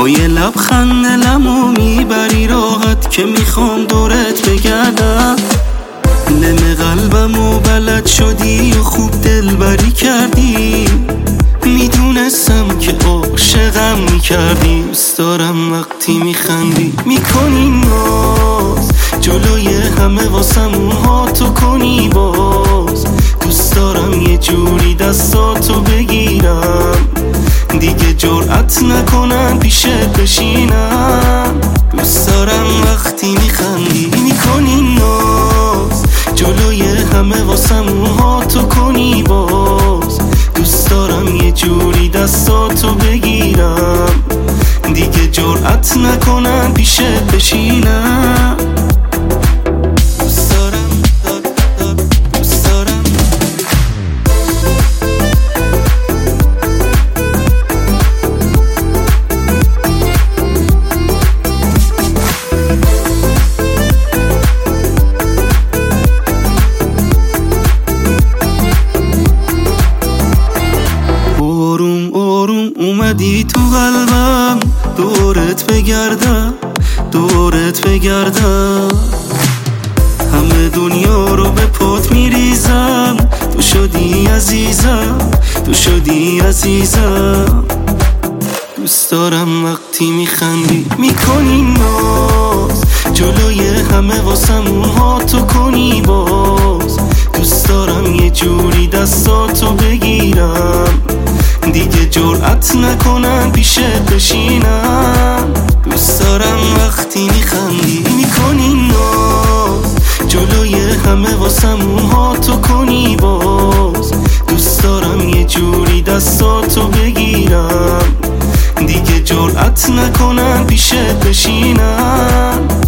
با یه لبخند دلمو میبری راحت که میخوام دورت بگردم. نم قلبمو بلد شدی و خوب دلبری کردی، میدونستم که عاشقم میکردی. دوست دارم وقتی میخندی میکنی ناز، جلوی همه واسمون هاتو کنی باز. دوست دارم یه جوری دستاتو بگیرم، دیگه جرأت نکنم پیشت بشینم. دوست دارم وقتی میخندی میکنی ناز، جلوی همه واسمون هاتو کنی باز. دوست دارم یه جوری دستاتو بگیرم، دیگه جرأت نکنم پیشت بشینم. اومدی تو قلبم، دورت بگردم دورت بگردم. همه دنیا رو به پات میریزم، تو شدی عزیزم تو شدی عزیزم. دوست دارم وقتی میخندی میکنی ناز، جلوی همه واسمون هاتو کنی باز. دوست دارم یه جوری دستاتو بگیرم، دیگه جرأت نکنم پیشت بشینم. دوست دارم وقتی میخندی میکنی ناز، جلوی همه واسمون هاتو کنی باز. دوست دارم یه جوری دستاتو بگیرم، دیگه جرأت نکنم پیشت بشینم.